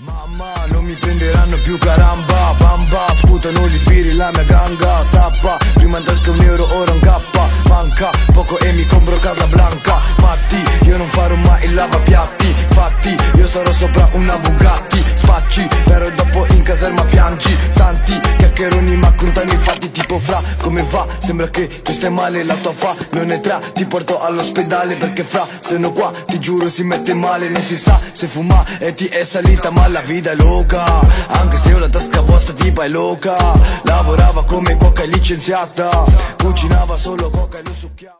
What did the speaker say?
Mamma, non mi prenderanno più caramba, bamba, sputano gli spiri la mia ganga, stappa, prima in tasca €1, ora un K, manca poco e mi compro Casablanca, matti, io non farò mai il lavapiatti, fatti, io sarò sopra una Bugatti, spacci, però dopo in caserma piangi, tanti chiacchieroni ma contano i fatti, tipo fra, come va, sembra che tu stai male, la tua fa non è tra, ti porto all'ospedale perché fra, se no qua, ti giuro si mette male, non si sa se fuma e ti è salita ma la vita è loca, anche se ho la tasca vostra tipa è loca, lavorava come cuoca e licenziata, cucinava solo coca e lo succhiava.